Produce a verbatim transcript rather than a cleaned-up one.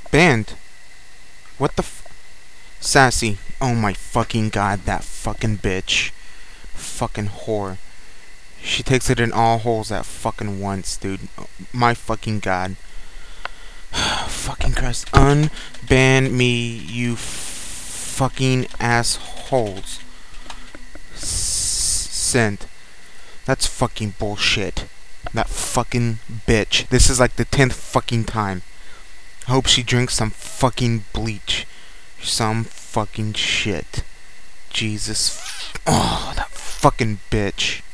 Banned? What the f- Sassy. Oh my fucking god, that fucking bitch. Fucking whore. She takes it in all holes at fucking once, dude. My fucking god. Fucking Christ. Unban me, you fucking assholes. S- sent. That's fucking bullshit. That fucking bitch. This is like the tenth fucking time. I hope she drinks some fucking bleach. Some fucking shit. Jesus. Oh, that fucking bitch.